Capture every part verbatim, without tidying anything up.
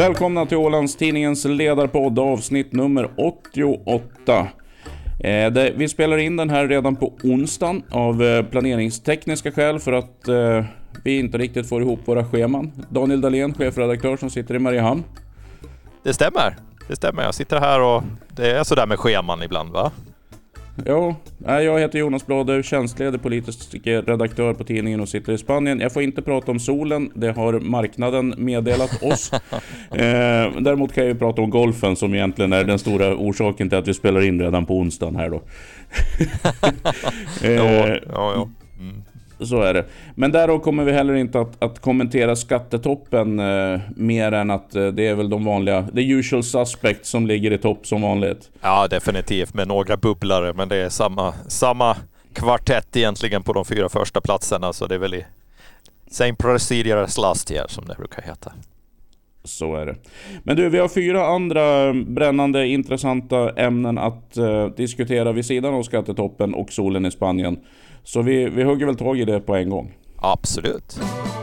Välkomna till Ålandstidningens ledarpodd, avsnitt nummer åttioåtta. Eh, det, vi spelar in den här redan på onsdagen av eh, planeringstekniska skäl för att eh, vi inte riktigt får ihop våra scheman. Daniel Dahlén, chefredaktör som sitter i Mariehamn. Det stämmer, det stämmer. Jag sitter här och det är sådär med scheman ibland, va? Ja, jag heter Jonas Blade, tjänstledig politisk redaktör på tidningen och sitter i Spanien. Jag får inte prata om solen, det har marknaden meddelat oss. eh, däremot kan jag ju prata om golfen som egentligen är den stora orsaken till att vi spelar in redan på onsdagen här då. eh, ja, ja, ja. Mm. Så är det. Men därav kommer vi heller inte att, att kommentera skattetoppen eh, mer än att eh, det är väl de vanliga, the usual suspects som ligger i topp som vanligt. Ja, definitivt med några bubblare, men det är samma, samma kvartett egentligen på de fyra första platserna, så det är väl i same procedure as last year som det brukar heta. Så är det. Men du, vi har fyra andra brännande intressanta ämnen att eh, diskutera vid sidan av skattetoppen och solen i Spanien. Så vi, vi hugger väl tag i det på en gång. Absolut.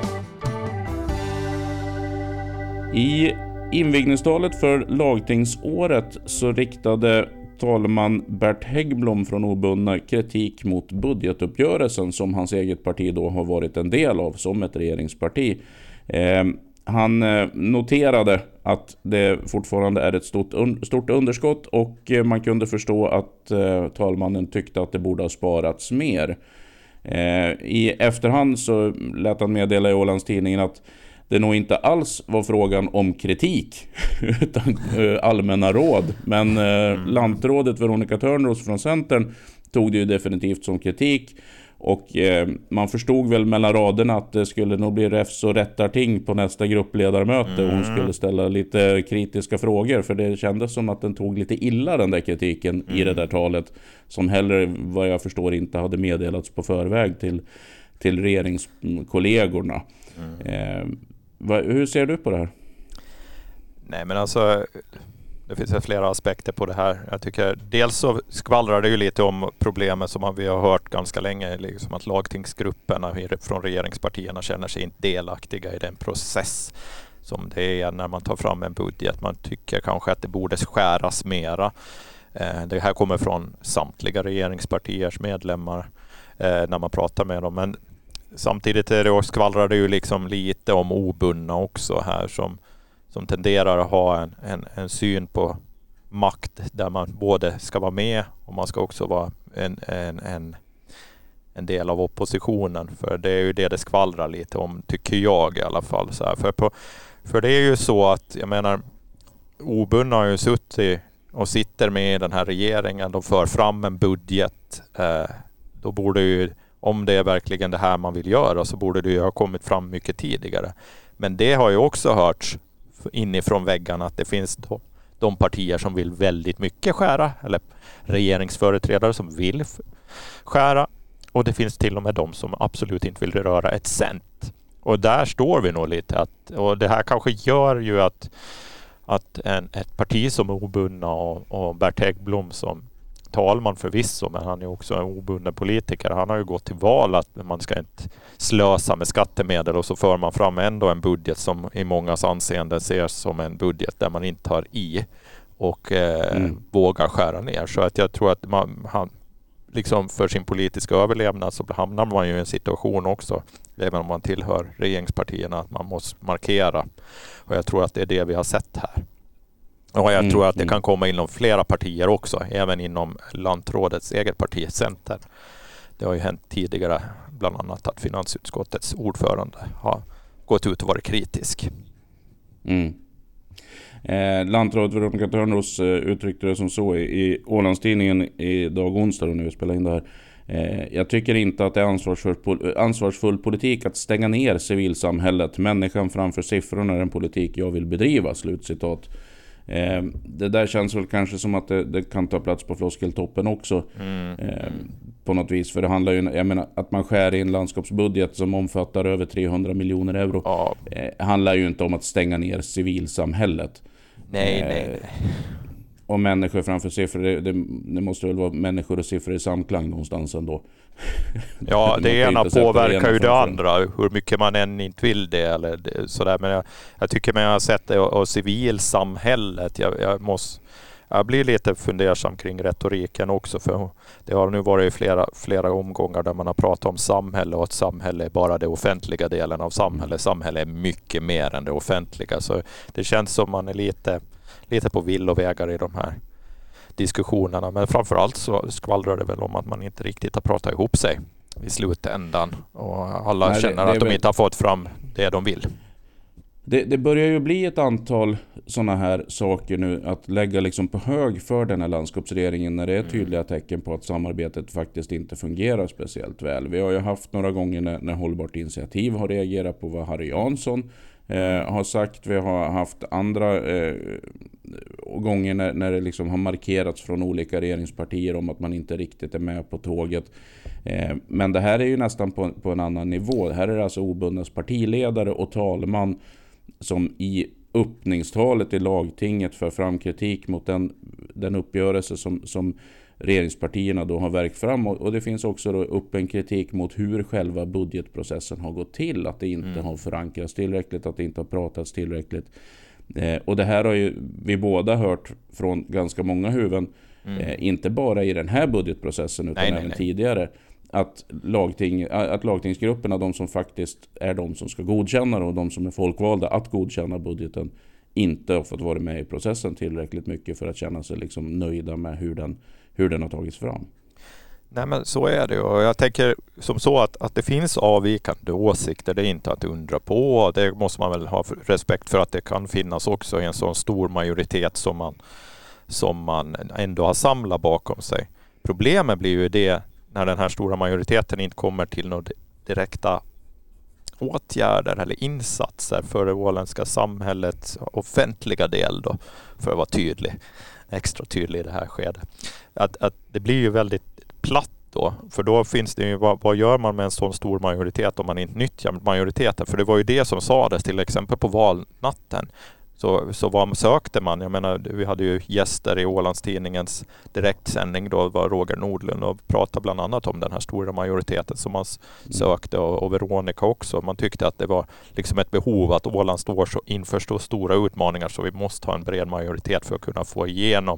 I invigningstalet för lagtingsåret så riktade talman Bert Häggblom från Obundna kritik mot budgetuppgörelsen som hans eget parti då har varit en del av som ett regeringsparti. Eh, han eh, noterade att det fortfarande är ett stort, un- stort underskott och eh, man kunde förstå att eh, talmannen tyckte att det borde ha sparats mer. Eh, I efterhand så lät han meddela i Ålandstidningen att det nog inte alls var frågan om kritik utan eh, allmänna råd. Men eh, lantrådet Veronica Törnros från Centern tog det ju definitivt som kritik. Och eh, man förstod väl mellan raderna att det skulle nog bli räfs och rättarting på nästa gruppledarmöte. Mm. Och hon skulle ställa lite kritiska frågor. För det kändes som att den tog lite illa den där kritiken mm. i det där talet. Som heller vad jag förstår inte hade meddelats på förväg till, till regeringskollegorna. Mm. Eh, vad, hur ser du på det här? Nej men alltså... Det finns flera aspekter på det här. Jag tycker dels så skvallrar det ju lite om problemet som vi har hört ganska länge. Liksom att lagtingsgrupperna från regeringspartierna känner sig inte delaktiga i den process som det är när man tar fram en budget. Man tycker kanske att det borde skäras mera. Det här kommer från samtliga regeringspartiers medlemmar när man pratar med dem. Men samtidigt är det och skvallrar det ju liksom lite om obundna också här som som tenderar att ha en, en, en syn på makt där man både ska vara med och man ska också vara en, en, en, en del av oppositionen. För det är ju det det skvallrar lite om, tycker jag i alla fall. Så här. För, på, för det är ju så att, jag menar, obundna har ju suttit och sitter med i den här regeringen. De för fram en budget. Eh, då borde ju, om det är verkligen det här man vill göra, så borde det ju ha kommit fram mycket tidigare. Men det har ju också hörts inifrån väggarna att det finns då, de partier som vill väldigt mycket skära eller regeringsföreträdare som vill f- skära och det finns till och med de som absolut inte vill röra ett cent. Och där står vi nog lite att, och det här kanske gör ju att, att en, ett parti som är obundna och, och Bert Häggblom som talman förvisso, men han är också en obunden politiker. Han har ju gått till val att man ska inte slösa med skattemedel och så för man fram ändå en budget som i mångas anseende ses som en budget där man inte tar i och eh, mm. vågar skära ner. Så att jag tror att man, han, liksom för sin politiska överlevnad så hamnar man ju i en situation också, även om man tillhör regeringspartierna, att man måste markera. Och jag tror att det är det vi har sett här. Och jag mm, tror att det kan komma inom flera partier också, även inom lantrådets eget parti, Centern. Det har ju hänt tidigare, bland annat att finansutskottets ordförande har gått ut och varit kritisk. Mm. Eh, lantrådet Veronica Törnros eh, uttryckte det som så i, i Ålandstidningen i dag onsdag när vi spelar in det här. Eh, jag tycker inte att det är ansvarsfull, ansvarsfull politik att stänga ner civilsamhället. Människan framför siffrorna är en politik jag vill bedriva, slutcitat. Eh, det där känns väl kanske som att det, det kan ta plats på floskeltoppen också mm. eh, på något vis, för det handlar ju, jag menar, att man skär i en landskapsbudget som omfattar över trehundra miljoner euro ja. eh, handlar ju inte om att stänga ner civilsamhället. Nej, eh, nej, nej. och människor framför siffror, det, det, det måste väl vara människor och siffror i samklang någonstans ändå. Ja, det ena påverkar ju det andra, en. hur mycket man än inte vill det eller det, sådär. Men jag, jag tycker man har sett det och, och civilsamhället, jag, jag måste Jag blir lite fundersam kring retoriken också, för det har nu varit flera, flera omgångar där man har pratat om samhälle och att samhälle är bara det offentliga delen av samhället. Samhälle är mycket mer än det offentliga, så det känns som man är lite, lite på villovägar i de här diskussionerna. Men framförallt så skvallrar det väl om att man inte riktigt har pratat ihop sig i slutändan och alla Nej, känner det, det att de väl... inte har fått fram det de vill. Det, det börjar ju bli ett antal sådana här saker nu att lägga liksom på hög för den här landskapsregeringen när det är tydliga tecken på att samarbetet faktiskt inte fungerar speciellt väl. Vi har ju haft några gånger när, när Hållbart initiativ har reagerat på vad Harry Jansson eh, har sagt. Vi har haft andra eh, gånger när, när det liksom har markerats från olika regeringspartier om att man inte riktigt är med på tåget. Eh, men det här är ju nästan på, på en annan nivå. Det här är alltså Obundas partiledare och talman som i öppningstalet i lagtinget för fram kritik mot den, den uppgörelse som, som regeringspartierna då har verkat fram. Och, och det finns också då upp en kritik mot hur själva budgetprocessen har gått till. Att det inte mm. har förankrats tillräckligt, att det inte har pratats tillräckligt. Eh, och det här har ju vi båda hört från ganska många huvuden. Mm. Eh, inte bara i den här budgetprocessen utan nej, även nej, nej. tidigare. Att, lagting, att lagtingsgrupperna, de som faktiskt är de som ska godkänna och de som är folkvalda att godkänna budgeten, inte har fått vara med i processen tillräckligt mycket för att känna sig liksom nöjda med hur den, hur den har tagits fram. Nej, men så är det, och jag tänker som så att, att det finns avvikande åsikter, det är inte att undra på. Det måste man väl ha respekt för att det kan finnas också i en sån stor majoritet som man, som man ändå har samlat bakom sig. Problemet blir ju det när den här stora majoriteten inte kommer till några direkta åtgärder eller insatser för det åländska samhällets offentliga del då, för att vara tydlig, extra tydlig i det här skedet. Att, att det blir ju väldigt platt då, för då finns det ju, vad, vad gör man med en sån stor majoritet om man inte nyttjar majoriteten? För det var ju det som sades till exempel på valnatten. Så, så vad sökte man? Jag menar, vi hade ju gäster i Ålandstidningens direktsändning då, var Roger Nordlund och pratade bland annat om den här stora majoriteten som man sökte, och, och Veronica också. Man tyckte att det var liksom ett behov att Åland står så inför så stora utmaningar så vi måste ha en bred majoritet för att kunna få igenom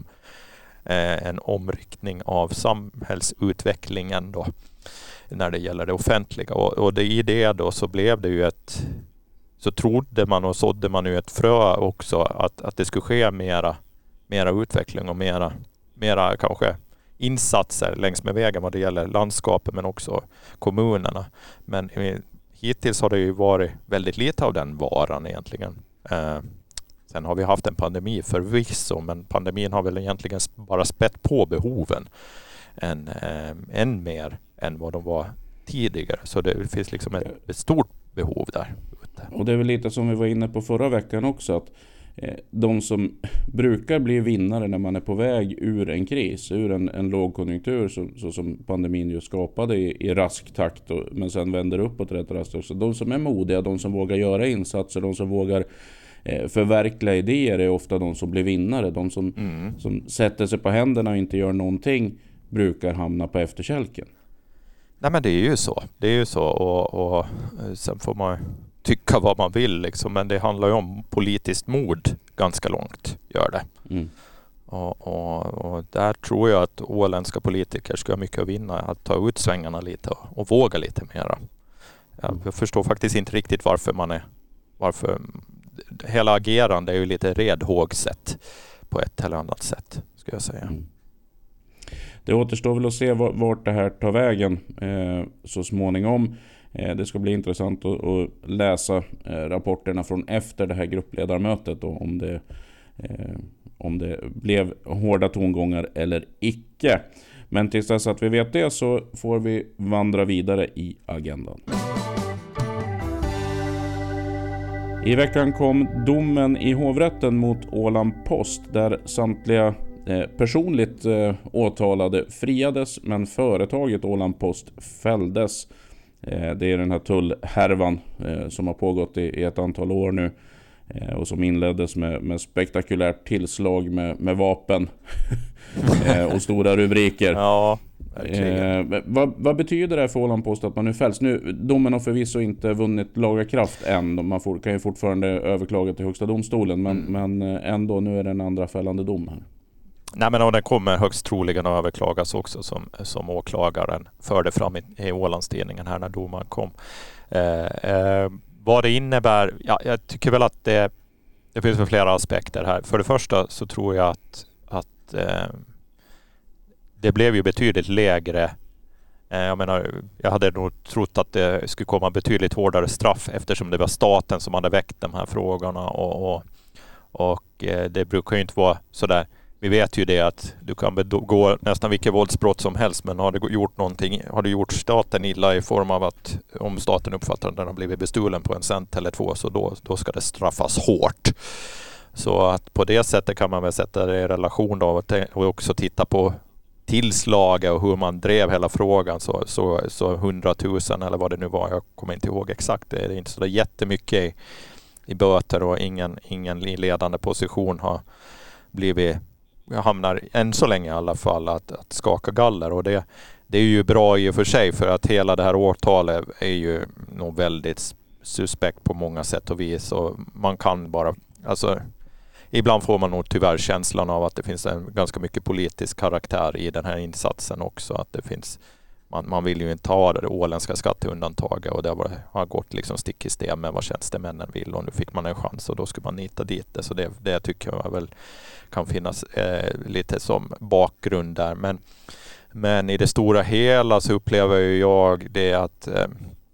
eh, en omriktning av samhällsutvecklingen då när det gäller det offentliga. Och, och det, i det då så blev det ju ett så trodde man och sådde man ju ett frö också att, att det skulle ske mera, mera utveckling och mera, mera kanske insatser längs med vägen vad det gäller landskapet men också kommunerna. Men hittills har det ju varit väldigt lite av den varan egentligen. Eh, sen har vi haft en pandemi förvisso, men pandemin har väl egentligen bara spett på behoven än, eh, än mer än vad de var tidigare. Så det finns liksom ett, ett stort behov där. Och det är väl lite som vi var inne på förra veckan också, att eh, de som brukar bli vinnare när man är på väg ur en kris, ur en, en lågkonjunktur så, så som pandemin ju skapade i, i rask takt och, men sen vänder uppåt rätt raskt också. De som är modiga, de som vågar göra insatser, de som vågar eh, förverkliga idéer är ofta de som blir vinnare. De som, mm. som sätter sig på händerna och inte gör någonting brukar hamna på efterkälken. Nej, men det är ju så. Det är ju så och, och sen får man tycka vad man vill liksom, men det handlar ju om politiskt mod ganska långt, gör det. Mm. Och, och, och där tror jag att åländska politiker ska ha mycket att vinna, att ta ut svängarna lite och, och våga lite mera. Jag, jag förstår faktiskt inte riktigt varför man är varför hela agerande är ju lite redhågset på ett eller annat sätt, ska jag säga. Mm. Det återstår väl att se vart det här tar vägen eh, så småningom. Eh, det ska bli intressant att, att läsa eh, rapporterna från efter det här gruppledarmötet och om det, eh, om det blev hårda tongångar eller icke. Men tills dess att vi vet det så får vi vandra vidare i agendan. I veckan kom domen i hovrätten mot Åland Post där samtliga personligt eh, åtalade friades, men företaget Åland Post fälldes. Eh, det är den här tullhärvan eh, som har pågått i, i ett antal år nu. eh, och som inleddes med, med spektakulärt tillslag med, med vapen eh, och stora rubriker. Ja, eh, vad, vad betyder det för Åland Post att man nu fälls? Nu, domen har förvisso inte vunnit laga kraft än. Man får, kan ju fortfarande överklaga till högsta domstolen, men, mm. men ändå, nu är det en andra fällande dom här. Nej, men den kommer högst troligen att överklagas också, som, som åklagaren förde fram i, i Ålandstidningen här när domen kom. Eh, eh, vad det innebär, ja, jag tycker väl att det, det finns för flera aspekter här. För det första så tror jag att, att eh, det blev ju betydligt lägre. Eh, jag menar, jag hade nog trott att det skulle komma betydligt hårdare straff eftersom det var staten som hade väckt de här frågorna och, och, och eh, det brukar ju inte vara sådär. Vi vet ju det att du kan begå nästan vilket våldsbrott som helst, men har du gjort någonting, har du gjort staten illa i form av att om staten uppfattar att den har blivit bestulen på en cent eller två, så då, då ska det straffas hårt. Så att på det sättet kan man väl sätta det i relation då och också titta på tillslaget och hur man drev hela frågan. Så, så, så hundratusen eller vad det nu var, jag kommer inte ihåg exakt, det är inte så jättemycket i, i böter och ingen, ingen i ledande position har blivit, jag hamnar än så länge i alla fall att, att skaka galler, och det, det är ju bra i och för sig, för att hela det här årtalet är ju nog väldigt suspekt på många sätt och vis, och man kan bara, alltså ibland får man nog tyvärr känslan av att det finns en ganska mycket politisk karaktär i den här insatsen också, att det finns, man, man vill ju inte ha det åländska skatteundantaget, och det har, har gått liksom stick i stäv med vad tjänstemännen vill, och nu fick man en chans och då ska man nita dit det, så det, det tycker jag väl kan finnas eh, lite som bakgrund där, men, men i det stora hela så upplever ju jag det att eh,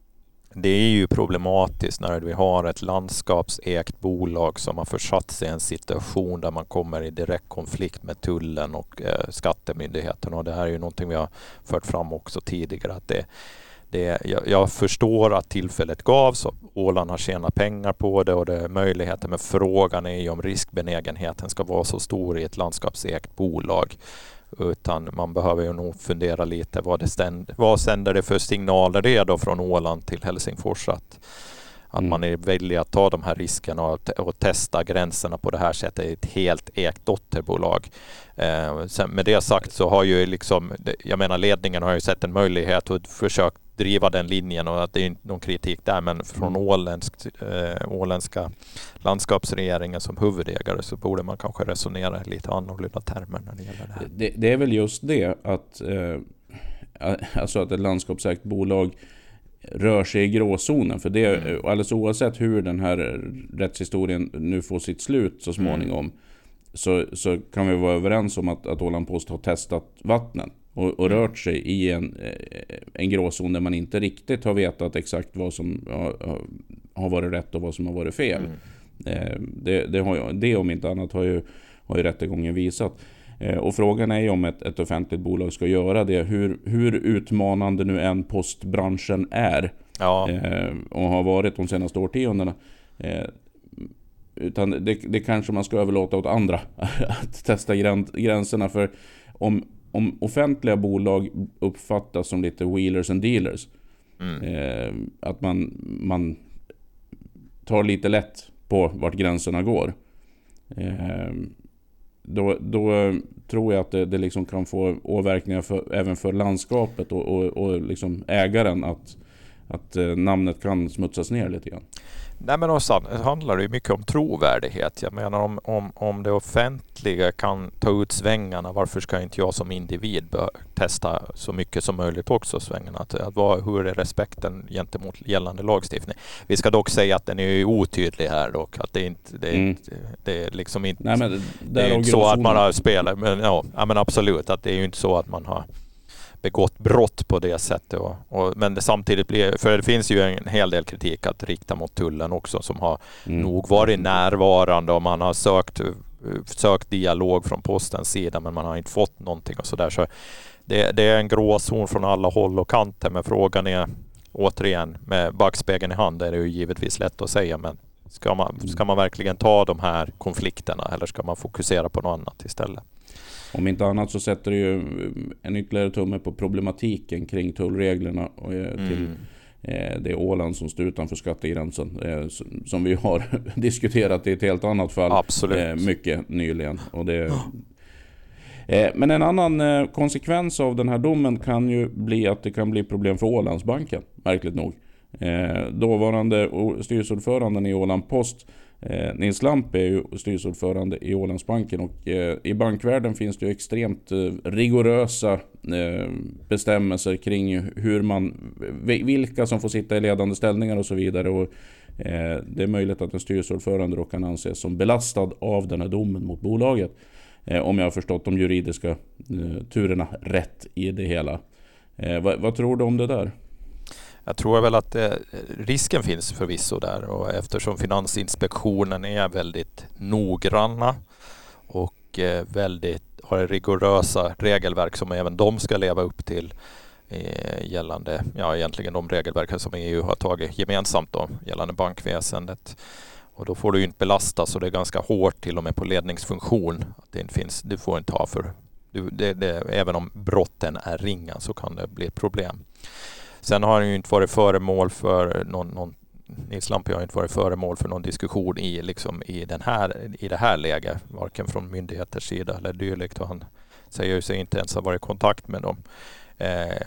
det är ju problematiskt när vi har ett landskapsägt bolag som har försatt sig i en situation där man kommer i direkt konflikt med tullen och eh, skattemyndigheten, och det här är ju någonting vi har fört fram också tidigare, att det, det, jag, jag förstår att tillfället gavs och Åland har tjänat pengar på det och det är möjligheter, men frågan är ju om riskbenägenheten ska vara så stor i ett landskapsägt bolag. Utan man behöver ju nog fundera lite vad, det ständ, vad sänder det för signaler det då från Åland till Helsingfors, att, att mm. man är villig att ta de här riskerna och, och testa gränserna på det här sättet i ett helt ägt dotterbolag. Eh, sen med det sagt så har ju liksom, jag menar ledningen har ju sett en möjlighet och försökt driva den linjen, och att det är inte någon kritik där, men från åländsk, äh, åländska landskapsregeringen som huvudägare så borde man kanske resonera lite annorlunda termer när det gäller det här. Det, det är väl just det att, eh, alltså att ett landskapsägt bolag rör sig i gråzonen, för det är mm. alldeles oavsett hur den här rättshistorien nu får sitt slut så småningom, mm. så, så kan vi vara överens om att, att Åland Post har testat vattnen och, och rört sig i en, en gråzon där man inte riktigt har vetat exakt vad som har, har varit rätt och vad som har varit fel. Mm. Det, det, har, det om inte annat har ju, har ju rättegången visat. Och frågan är ju om ett, ett offentligt bolag ska göra det. Hur, hur utmanande nu än postbranschen är, ja. och har varit de senaste årtiondena. Utan det, det kanske man ska överlåta åt andra att testa gränserna, för om Om offentliga bolag uppfattas som lite wheelers and dealers, mm. eh, att man, man tar lite lätt på vart gränserna går, eh, då, då tror jag att det, det liksom kan få åverkningar för, även för landskapet och, och, och liksom ägaren, att, att eh, namnet kan smutsas ner lite grann. Nej, men också handlar det ju mycket om trovärdighet. Jag menar om, om, om det offentliga kan ta ut svängarna, varför ska inte jag som individ testa så mycket som möjligt också svängarna? Att, att vad, hur är respekten gentemot gällande lagstiftning? Vi ska dock säga att den är otydlig här dock. Att det är inte, det är, mm. inte, det är liksom inte, Nej, men det, det är inte så att man har spelat. Men, ja, ja, men absolut, att det är ju inte så att man har begått brott på det sättet. Och, och, men det samtidigt blir, för det finns ju en hel del kritik att rikta mot tullen också, som har mm. nog varit närvarande, och man har sökt, sökt dialog från postens sida, men man har inte fått någonting och sådär. Så det, det är en gråzon från alla håll och kanter, men frågan är återigen, med backspegeln i hand är det ju givetvis lätt att säga, men ska man, ska man verkligen ta de här konflikterna, eller ska man fokusera på något annat istället? Om inte annat så sätter det ju en ytterligare tumme på problematiken kring tullreglerna och till, Eh, det är Åland som står utanför skattegränsen, eh, som vi har diskuterat i ett helt annat fall. Absolut. Eh, mycket nyligen. Och det, eh, men en annan eh, konsekvens av den här domen kan ju bli att det kan bli problem för Ålandsbanken, märkligt nog. Eh, dåvarande styrelseordföranden i Åland Post, eh, Nils Lamp, är ju styrelseordförande i Ålandsbanken, och eh, i bankvärlden finns det ju extremt eh, rigorösa eh, bestämmelser kring hur man, vilka som får sitta i ledande ställningar och så vidare, och eh, det är möjligt att en styrelseordförande då kan anses som belastad av den här domen mot bolaget, eh, om jag har förstått de juridiska eh, turerna rätt i det hela. Eh, vad, vad tror du om det där? Jag tror väl att eh, risken finns förvisso där, och eftersom Finansinspektionen är väldigt noggranna och eh, väldigt har rigorösa regelverk som även de ska leva upp till eh, gällande, ja egentligen de regelverken som E U har tagit gemensamt då, gällande bankväsendet. Och då får du ju inte belasta, så det är ganska hårt till och med på ledningsfunktion. Att det inte finns, du får inte ha för, du, det, det, även om brotten är ringa så kan det bli ett problem. Sen har han ju inte varit föremål för någon, någon Nils Lampe har inte varit föremål för någon diskussion i, liksom, i, den här, i det här läget, varken från myndigheters sida eller dylikt, och han säger ju sig inte ens ha varit i kontakt med dem eh,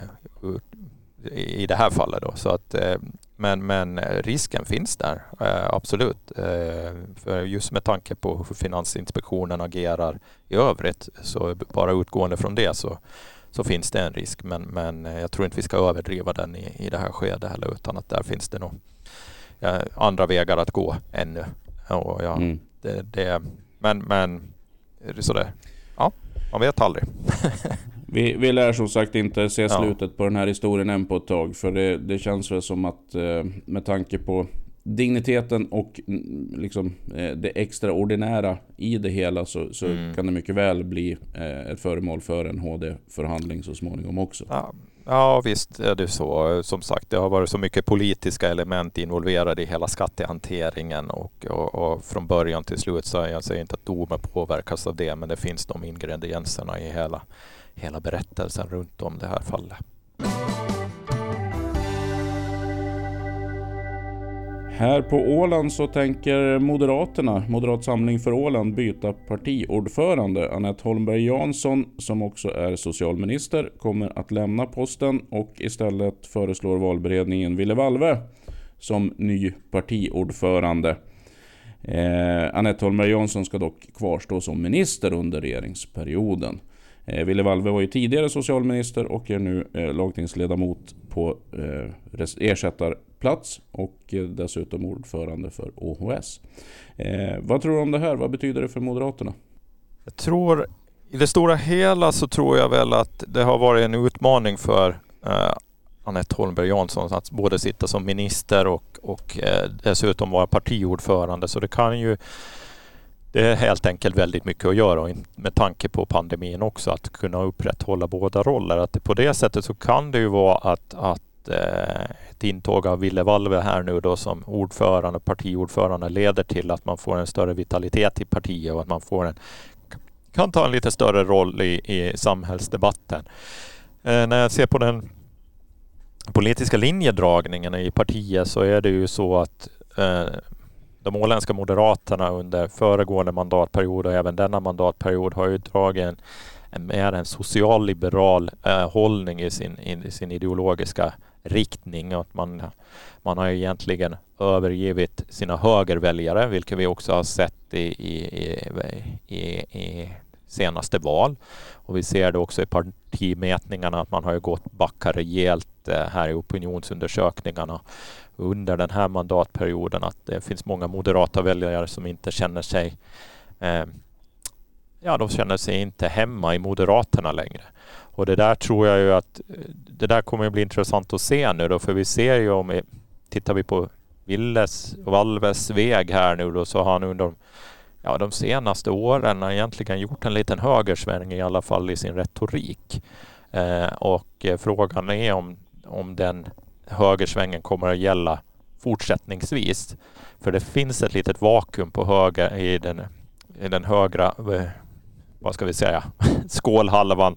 i det här fallet då. Så att, eh, men, men risken finns där, eh, absolut. Eh, för just med tanke på hur Finansinspektionen agerar i övrigt, så bara utgående från det så så finns det en risk, men, men jag tror inte vi ska överdriva den i, i det här skedet heller, utan att där finns det nog ja, andra vägar att gå ännu. Och ja, mm. det, det, men, men så det, ja, man vet aldrig. vi, vi lär som sagt inte se slutet ja. på den här historien än på ett tag, för det, det känns väl som att med tanke på digniteten och liksom det extraordinära i det hela, så, så mm. kan det mycket väl bli ett föremål för en H D-förhandling så småningom också. Ja, ja, visst är det så. Som sagt, det har varit så mycket politiska element involverade i hela skattehanteringen, och, och, och från början till slut så jag säger inte att domen påverkas av det, men det finns de ingredienserna i hela, hela berättelsen runt om det här fallet. Här på Åland så tänker Moderaterna, Moderat Samling för Åland, byta partiordförande. Anette Holmberg Jansson, som också är socialminister, kommer att lämna posten, och istället föreslår valberedningen Ville Valve som ny partiordförande. Eh, Anette Holmberg Jansson ska dock kvarstå som minister under regeringsperioden. Eh, Ville Valve var ju tidigare socialminister och är nu eh, lagtingsledamot på eh, ersättarplats, och eh, dessutom ordförande för O H S. Eh, vad tror du om det här? Vad betyder det för Moderaterna? Jag tror, i det stora hela så tror jag väl att det har varit en utmaning för eh, Anette Holmberg Jansson att både sitta som minister och, och eh, dessutom vara partiordförande, så det kan ju Det är helt enkelt väldigt mycket att göra med tanke på pandemin också, att kunna upprätthålla båda roller. Att på det sättet så kan det ju vara att, att eh, ett intåg av Ville Valve här nu då som ordförande och partiordförande leder till att man får en större vitalitet i partiet, och att man får en, kan ta en lite större roll i, i samhällsdebatten. Eh, när jag ser på den politiska linjedragningen i partiet, så är det ju så att eh, de åländska moderaterna under föregående mandatperiod och även denna mandatperiod har ju dragit en, en mer en socialliberal eh, hållning i sin, i sin ideologiska riktning. Att man, man har egentligen övergivit sina högerväljare, vilket vi också har sett i, i, i, i, i senaste val. Och vi ser det också i partimätningarna att man har ju gått backa rejält eh, här i opinionsundersökningarna under den här mandatperioden, att det finns många moderata väljare som inte känner sig eh, ja, de känner sig inte hemma i Moderaterna längre. Och det där tror jag ju att det där kommer att bli intressant att se nu då, för vi ser ju om vi, tittar vi på Villes och Valves väg här nu då, så har han under ja, de senaste åren egentligen gjort en liten högersväng i alla fall i sin retorik. Eh, och eh, frågan är om, om den högersvängen kommer att gälla fortsättningsvis. För det finns ett litet vakuum på höger i den, i den högra, vad ska vi säga, skålhalvan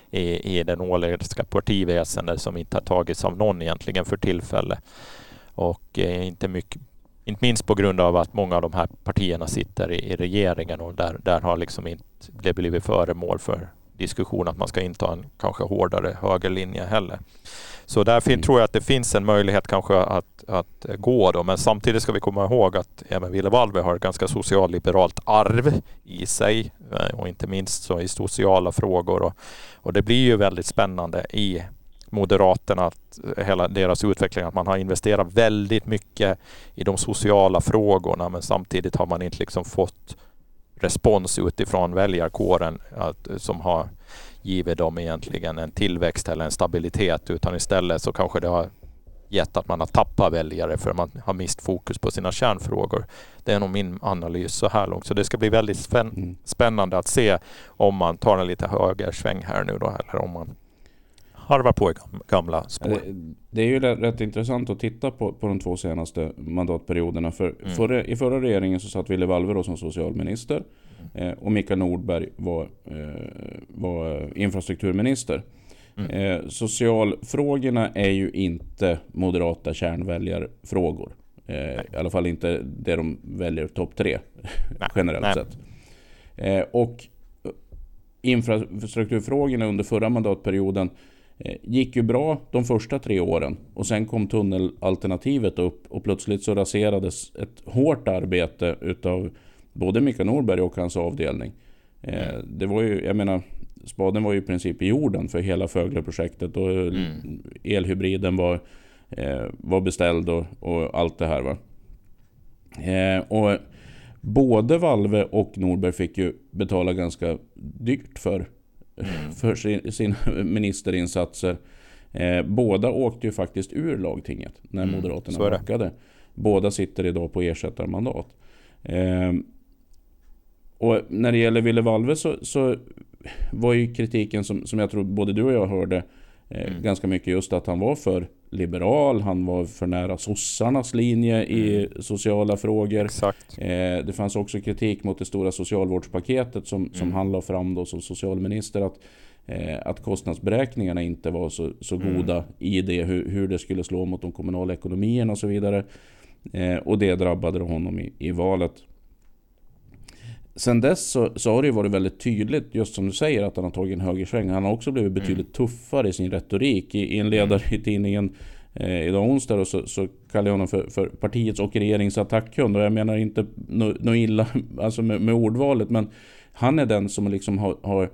i, i den åländska partiväsendet som inte har tagits av någon egentligen för tillfälle. Och eh, inte mycket, inte minst på grund av att många av de här partierna sitter i, i regeringen och där, där har liksom inte det blivit föremål för diskussion att man ska inta en kanske hårdare högerlinje heller. Så därför mm. tror jag att det finns en möjlighet kanske att, att gå då. Men samtidigt ska vi komma ihåg att även Ville Valve har ett ganska socialliberalt arv i sig och inte minst så i sociala frågor. Och, och det blir ju väldigt spännande i Moderaterna att hela deras utveckling, att man har investerat väldigt mycket i de sociala frågorna men samtidigt har man inte liksom fått respons utifrån väljarkåren att, som har givit dem egentligen en tillväxt eller en stabilitet, utan istället så kanske det har gett att man har tappat väljare för man har mist fokus på sina kärnfrågor. Det är nog min analys så här långt. Så det ska bli väldigt spänn- spännande att se om man tar en lite högre sväng här nu då, eller om man harvar på i gamla spår. Det, det är ju rätt intressant att titta på, på de två senaste mandatperioderna. För mm. förra, i förra regeringen så satt Ville Valve då som socialminister mm. eh, och Mikael Nordberg var, eh, var infrastrukturminister. Mm. Eh, socialfrågorna är ju inte moderata kärnväljarfrågor. Eh, I alla fall inte det de väljer topp tre generellt Nej. sett. Eh, och infrastrukturfrågorna under förra mandatperioden gick ju bra de första tre åren och sen kom tunnelalternativet upp och plötsligt så raserades ett hårt arbete utav både Mikael Nordberg och hans avdelning. Eh, det var ju, jag menar, spaden var ju i princip i jorden för hela Föglerprojektet och mm. elhybriden var, eh, var beställd och, och allt det här va. Eh, och både Valve och Nordberg fick ju betala ganska dyrt för Mm. för sin, sina ministerinsatser. Eh, båda åkte ju faktiskt ur lagtinget när mm. Moderaterna backade. Båda sitter idag på ersättarmandat. Eh, och när det gäller Ville Valve så, så var ju kritiken som, som jag tror både du och jag hörde eh, mm. ganska mycket just att han var för liberal, han var för nära sossarnas linje i mm. sociala frågor. Exakt. Eh, det fanns också kritik mot det stora socialvårdspaketet som, mm. som han la fram då som socialminister att, eh, att kostnadsberäkningarna inte var så, så mm. goda i det, hur, hur det skulle slå mot de kommunala ekonomierna och så vidare. Eh, och det drabbade honom i, i valet. Sen dess så, så har det ju varit väldigt tydligt, just som du säger, att han har tagit en högersväng. Han har också blivit betydligt mm. tuffare i sin retorik. I, i en ledare mm. i tidningen eh, idag onsdag då, så, så kallar jag honom för, för partiets och regeringens attackhund. Och jag menar inte något no illa alltså med, med ordvalet, men han är den som liksom har, har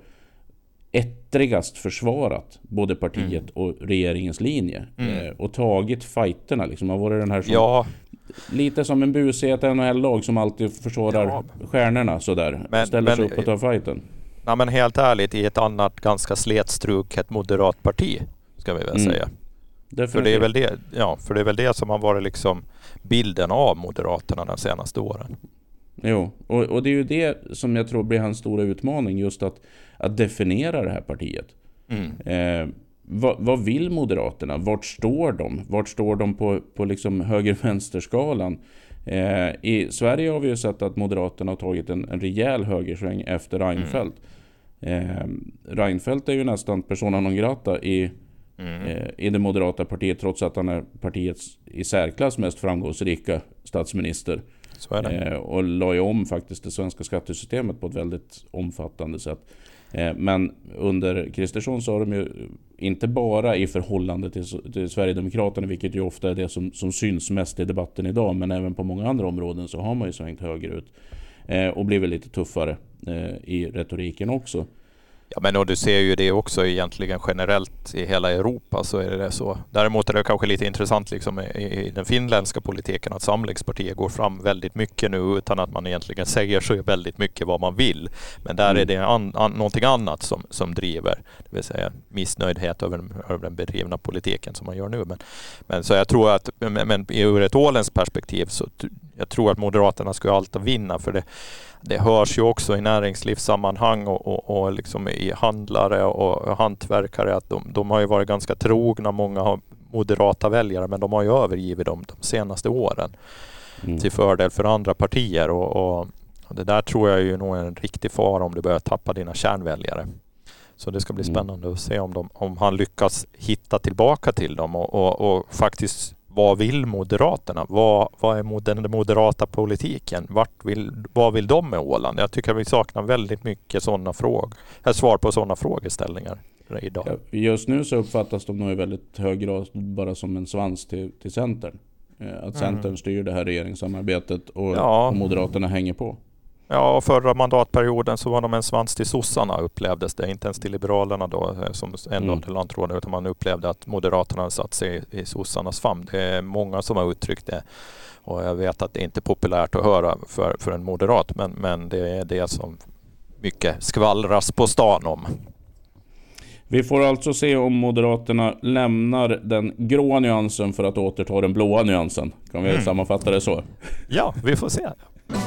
ettrigast försvarat både partiet mm. och regeringens linje. Mm. Eh, och tagit fighterna. Liksom. Har varit den här som... Ja. Lite som en busig ett N H L-lag som alltid försvarar ja. stjärnorna sådär. Men, ställer men, sig upp och tar fighten. Ja, men helt ärligt, i ett annat ganska sletstruket moderat parti ska vi väl mm. säga. Definitivt. För det är väl det, ja, för det är väl det som har varit liksom bilden av Moderaterna de senaste åren. Jo, och, och det är ju det som jag tror blir hans stora utmaning, just att, att definiera det här partiet. Mm. Eh, Vad, vad vill Moderaterna? Vart står de? Vart står de på, på liksom höger-vänster-skalan? Eh, I Sverige har vi ju sett att Moderaterna har tagit en, en rejäl högersväng efter Reinfeldt. Mm. Eh, Reinfeldt är ju nästan persona non grata i, mm. eh, i det moderata partiet, trots att han är partiets i särklass mest framgångsrika statsminister. Så är det. Eh, och la ju om faktiskt det svenska skattesystemet på ett väldigt omfattande sätt. Men under Kristersson så har de ju inte bara i förhållande till, till Sverigedemokraterna, vilket ju ofta är det som, som syns mest i debatten idag, men även på många andra områden så har man ju svängt högerut eh, och blivit lite tuffare eh, i retoriken också. Ja, men och du ser ju det också egentligen generellt i hela Europa, så är det så. Däremot är det kanske lite intressant liksom i, i den finländska politiken att Samlingspartiet går fram väldigt mycket nu utan att man egentligen säger så väldigt mycket vad man vill. Men där mm. är det an, an, någonting annat som, som driver, det vill säga missnöjdhet över, över den bedrivna politiken som man gör nu. Men, men så jag tror att, men, men ur ett åländskt perspektiv så jag tror att Moderaterna ska alltid vinna, för det Det hörs ju också i näringslivssammanhang och, och, och liksom i handlare och hantverkare att de, de har ju varit ganska trogna, många har moderata väljare, men de har ju övergivit dem de senaste åren mm. till fördel för andra partier och, och, och det där tror jag är ju nog en riktig fara om du börjar tappa dina kärnväljare. Så det ska bli spännande att se om, de, om han lyckas hitta tillbaka till dem och, och, och faktiskt vad vill Moderaterna? Vad, vad är den moderata politiken? Vart vill, vad vill de med Åland? Jag tycker att vi saknar väldigt mycket sådana frågor, svar på sådana frågeställningar idag. Ja, just nu så uppfattas de nog i väldigt hög grad bara som en svans till, till Centern. Att Centern mm. styr det här regeringssamarbetet och, ja. och Moderaterna hänger på. Ja, förra mandatperioden så var de en svans till sossarna, upplevdes det. Inte ens till Liberalerna då som ändå mm. till landrådet, utan man upplevde att Moderaterna satt sig i, i sossarnas famn. Det är många som har uttryckt det. Och jag vet att det inte är populärt att höra för, för en moderat, men, men det är det som mycket skvallras på stan om. Vi får alltså se om Moderaterna lämnar den gråa nyansen för att återta den blåa nyansen. Kan vi mm. sammanfatta det så? Ja, vi får se.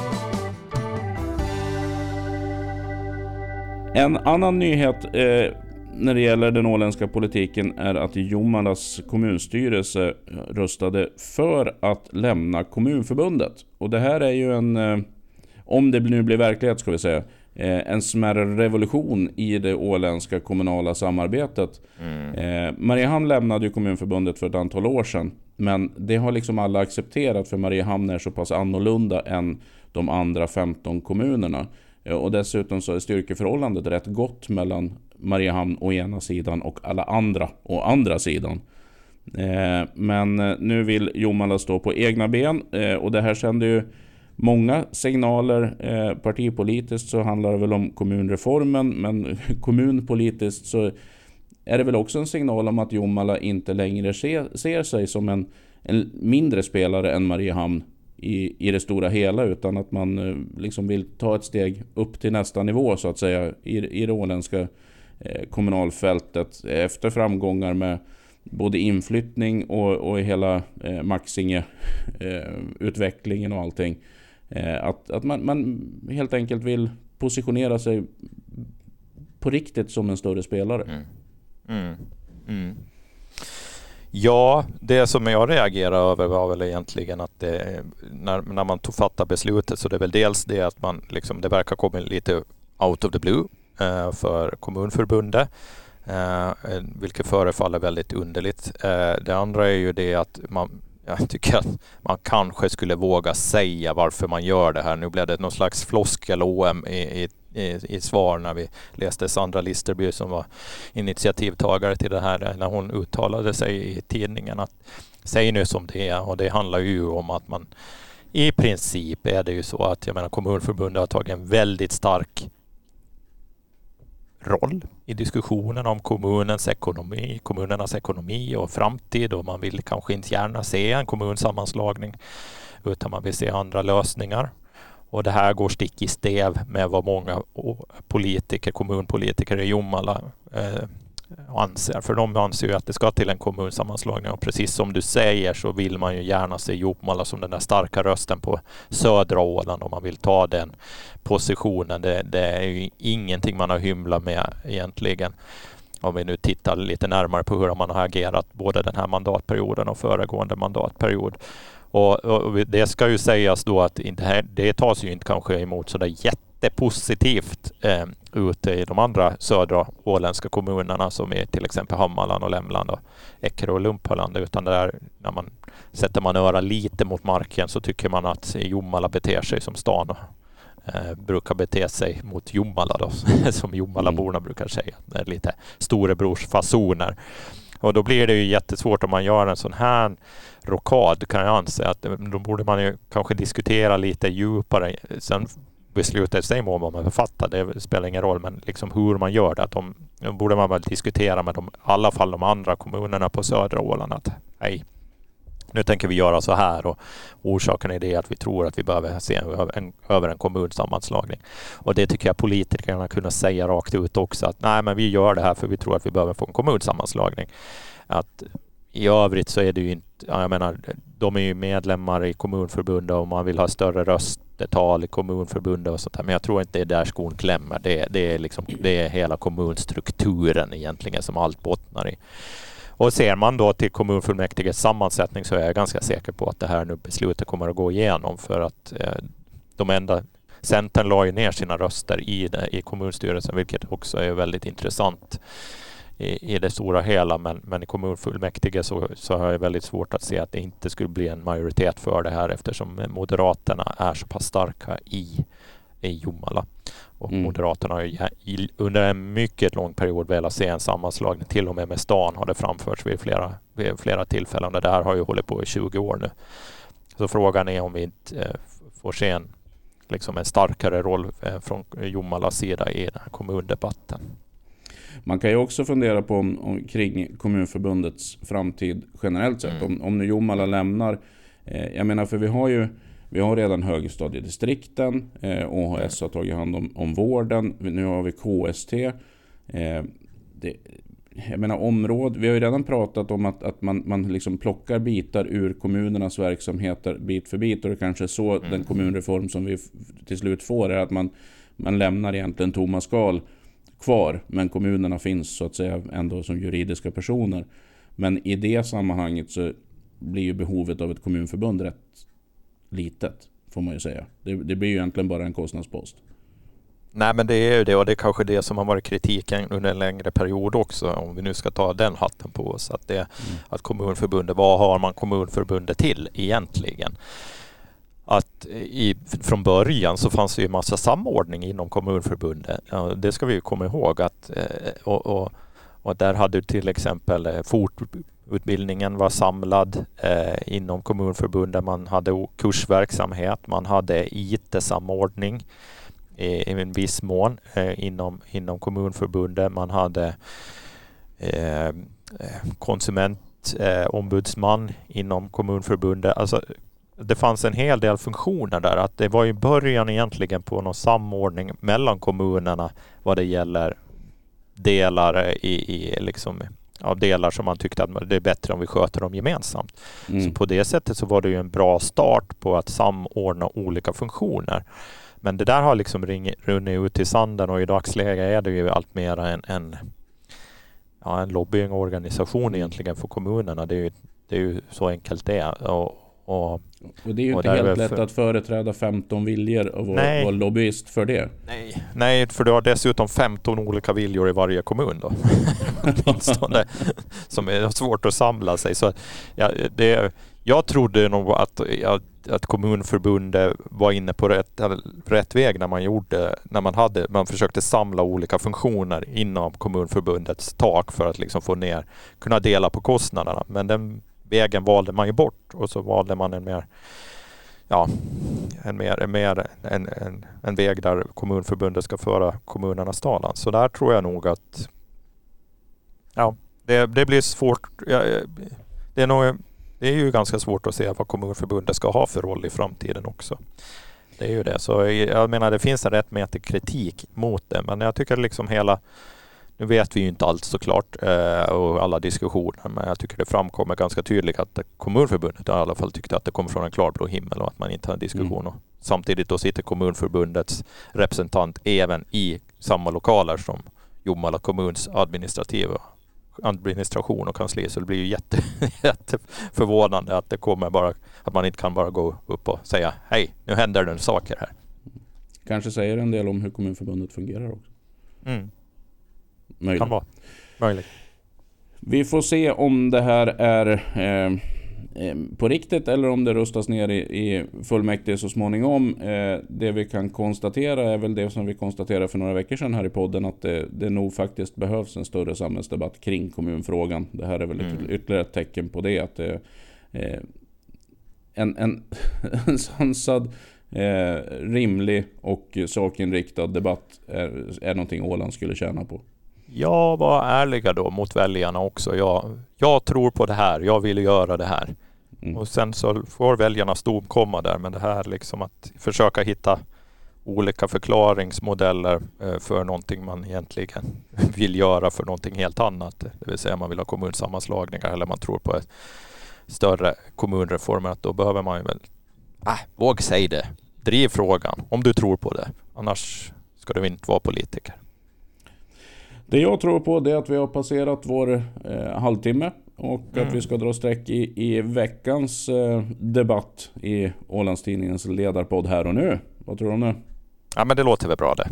En annan nyhet eh, när det gäller den åländska politiken är att Jomalas kommunstyrelse röstade för att lämna kommunförbundet. Och det här är ju en, eh, om det nu blir verklighet ska vi säga, eh, en smärre revolution i det åländska kommunala samarbetet. Mm. Eh, Mariehamn lämnade ju kommunförbundet för ett antal år sedan, men det har liksom alla accepterat för Mariehamn är så pass annorlunda än de andra femton kommunerna. Och dessutom så är styrkeförhållandet rätt gott mellan Mariehamn å ena sidan och alla andra å andra sidan. Eh, men nu vill Jomala stå på egna ben eh, och det här sänder ju många signaler. Eh, partipolitiskt så handlar det väl om kommunreformen, men kommunpolitiskt så är det väl också en signal om att Jomala inte längre ser, ser sig som en, en mindre spelare än Mariehamn I, i det stora hela, utan att man liksom vill ta ett steg upp till nästa nivå så att säga i, i det åländska eh, kommunalfältet efter framgångar med både inflyttning och, och hela eh, Maxinge eh, utvecklingen och allting. Eh, att att man, man helt enkelt vill positionera sig på riktigt som en större spelare. Mm. Mm. Mm. Ja, det som jag reagerar över var väl egentligen att det, när, när man tog fatta beslutet så det är väl dels det att man liksom, det verkar komma lite out of the blue eh, för kommunförbundet, eh, vilket förefaller väldigt underligt. Eh, det andra är ju det att man, jag tycker att man kanske skulle våga säga varför man gör det här. Nu blev det någon slags floskel-O M i, i I, i svar när vi läste Sandra Listerby som var initiativtagare till det här, när hon uttalade sig i tidningen att säg nu som det är, och det handlar ju om att man i princip är det ju så att jag menar kommunförbundet har tagit en väldigt stark roll i diskussionen om kommunens ekonomi, kommunernas ekonomi och framtid, och man vill kanske inte gärna se en kommunsammanslagning utan man vill se andra lösningar. Och det här går stick i stäv med vad många politiker, kommunpolitiker i Jomala eh, anser. För de anser ju att det ska till en kommunsammanslagning. Och precis som du säger så vill man ju gärna se Jomala som den där starka rösten på södra Åland om man vill ta den positionen. Det, det är ju ingenting man har hymlat med egentligen. Om vi nu tittar lite närmare på hur man har agerat både den här mandatperioden och föregående mandatperiod. Och, och det ska ju sägas då att inte här, det tas ju inte kanske emot så där jättepositivt eh, ute i de andra södra åländska kommunerna som är till exempel Hammarland och Lämland och Eckerö och Lumparland, utan där när man sätter man öra lite mot marken så tycker man att Jomala beter sig som stan och eh, brukar bete sig mot Jomala då, som Jomalaborna mm. brukar säga. Det är lite storebrorsfasoner. Och då blir det ju jättesvårt om man gör en sån här rockad, kan jag anse att då borde man ju kanske diskutera lite djupare. Sen beslutet sig om vad man författar, det spelar ingen roll, men liksom hur man gör det, att de, då borde man väl diskutera med de, i alla fall de andra kommunerna på södra Åland att nej, nu tänker vi göra så här, och orsaken är det att vi tror att vi behöver se en, en, över en kommunsammanslagning. Och det tycker jag politikerna kunna säga rakt ut också, att nej, men vi gör det här för vi tror att vi behöver få en kommunsammanslagning. Att i övrigt så är det ju inte, jag menar, de är ju medlemmar i kommunförbundet och man vill ha större röstetal i kommunförbundet och sånt där, men jag tror inte det är där skon klämmer. Det, det är liksom, det är hela kommunstrukturen egentligen som allt bottnar i. Och ser man då till kommunfullmäktiges sammansättning så är jag ganska säker på att det här nu beslutet kommer att gå igenom, för att eh, de enda Centern la ju ner sina röster i, det, i kommunstyrelsen, vilket också är väldigt intressant i, i det stora hela. Men, men i kommunfullmäktige så, så har jag väldigt svårt att se att det inte skulle bli en majoritet för det här, eftersom Moderaterna är så pass starka i, i Jomala. Och mm. Moderaterna har ju i, under en mycket lång period velat se en sammanslagning. Till och med med stan har det framförts vid flera, vid flera tillfällen. Och det här har ju hållit på i tjugo år nu. Så frågan är om vi inte eh, får se en, liksom en starkare roll eh, från Jomalas sida i den här kommundebatten. Man kan ju också fundera på om, om, kring kommunförbundets framtid generellt sett. Mm. Om, om nu Jomala lämnar, eh, jag menar för vi har ju vi har redan högstadiedistrikten, eh, O H S har tagit hand om, om vården, nu har vi K S T. Eh, det, jag menar områd, vi har ju redan pratat om att, att man, man liksom plockar bitar ur kommunernas verksamheter bit för bit, och det kanske är så mm. den kommunreform som vi till slut får är att man, man lämnar egentligen tomma skal kvar, men kommunerna finns så att säga ändå som juridiska personer. Men i det sammanhanget så blir ju behovet av ett kommunförbund rätt litet, får man ju säga. Det, det blir ju egentligen bara en kostnadspost. Nej, men det är ju det, och det är kanske det som har varit kritiken under en längre period också, om vi nu ska ta den hatten på oss, att, det, mm. att kommunförbundet, vad har man kommunförbundet till egentligen? Att i, från början så fanns det ju massa samordning inom kommunförbundet. Ja, det ska vi ju komma ihåg, att och, och, och där hade till exempel fortutbildningen var samlad eh, inom kommunförbundet. Man hade kursverksamhet, man hade I T-samordning i en viss mån eh, inom, inom kommunförbundet. Man hade eh, konsumentombudsman eh, inom kommunförbundet. Alltså, det fanns en hel del funktioner där. Att det var i början egentligen på någon samordning mellan kommunerna vad det gäller delar i, i liksom, av delar som man tyckte att det är bättre om vi sköter dem gemensamt. Mm. Så på det sättet så var det ju en bra start på att samordna olika funktioner. Men det där har liksom runnit ut i sanden, och i dagsläget är det ju allt mer en, en, ja, en lobbyingorganisation egentligen för kommunerna. Det är ju, det är ju så enkelt det är. Och, och, och det är ju inte helt lätt för... att företräda femton viljor och vara, vara lobbyist för det. Nej. Nej, för du har dessutom femton olika viljor i varje kommun då. Som är svårt att samla sig. Så, ja, det, jag trodde nog att, att kommunförbundet var inne på rätt, rätt väg när man gjorde, när man hade, man försökte samla olika funktioner inom kommunförbundets tak för att liksom få ner, kunna dela på kostnaderna. Men den vägen valde man ju bort, och så valde man en mer, ja, en mer, en, mer en, en, en väg där kommunförbundet ska föra kommunernas talan. Så där tror jag nog att ja, det, det blir svårt. Ja, det är nog, det är ju ganska svårt att se vad kommunförbundet ska ha för roll i framtiden också. Det är ju det. Så jag menar, det finns en rättmätig kritik mot det, men jag tycker liksom hela, nu vet vi ju inte allt såklart och alla diskussioner, men jag tycker det framkommer ganska tydligt att kommunförbundet i alla fall tyckte att det kom från en klarblå himmel och att man inte har en diskussion. Mm. Samtidigt då sitter kommunförbundets representant även i samma lokaler som Jomala kommuns administrativa administration och kansli, så det blir ju jätte, jätte förvånande att det kommer bara, att man inte kan bara gå upp och säga hej, nu händer det saker här. Kanske säger en del om hur kommunförbundet fungerar också. Mm. Möjligt. Kan vara. Möjligt. Vi får se om det här är eh, eh, på riktigt eller om det rustas ner i, i fullmäktige så småningom. Eh, det vi kan konstatera är väl det som vi konstaterade för några veckor sedan här i podden, att det, det nog faktiskt behövs en större samhällsdebatt kring kommunfrågan. Det här är väl mm. ett, ytterligare ett tecken på det, att det, eh, en, en, en sansad, eh, rimlig och sakinriktad debatt är, är någonting Åland skulle tjäna på. Ja, var ärliga då mot väljarna också. Jag, jag tror på det här, jag vill göra det här. Mm. Och sen så får väljarna stå komma där, men det här liksom att försöka hitta olika förklaringsmodeller för någonting man egentligen vill göra för någonting helt annat. Det vill säga man vill ha kommunsammanslagningar eller man tror på ett större kommunreform, att då behöver man ju väl äh, våg säga det. Driv frågan om du tror på det. Annars ska du inte vara politiker. Det jag tror på det är att vi har passerat vår eh, halvtimme och mm. att vi ska dra sträck i, i veckans eh, debatt i Ålandstidningens ledarpodd här och nu. Vad tror du om det? Ja, men det låter väl bra det.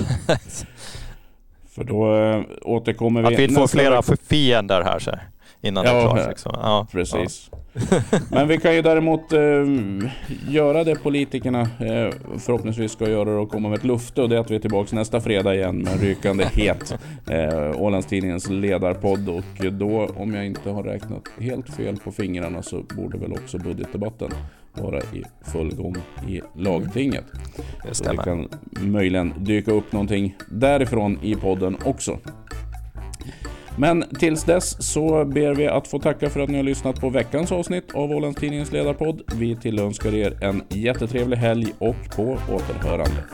För då äh, återkommer vi... Att vi inte får flera fiender här så här, innan ja, det är klart. Liksom. Ja, precis. Ja. Men vi kan ju däremot äh, göra det politikerna äh, förhoppningsvis ska göra och komma med ett lufte. Och det är att vi är tillbaka nästa fredag igen med en rykande het äh, Ålandstidningens ledarpodd. Och då, om jag inte har räknat helt fel på fingrarna, så borde väl också budgetdebatten vara i full gång i lagtinget. Det så det kan möjligen dyka upp någonting därifrån i podden också. Men tills dess så ber vi att få tacka för att ni har lyssnat på veckans avsnitt av Ålandstidningens ledarpodd. Vi tillönskar er en jättetrevlig helg och på återhörande.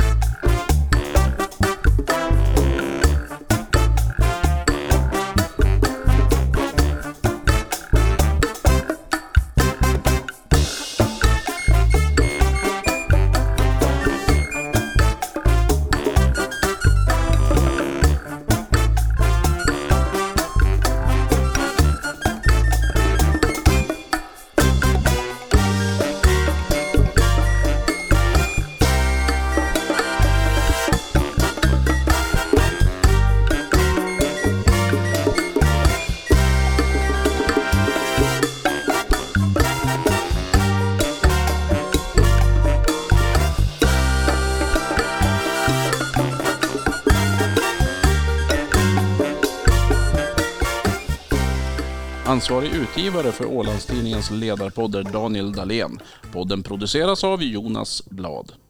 Ansvarig utgivare för Ålandstidningens ledarpodd är Daniel Dahlén. Podden produceras av Jonas Blad.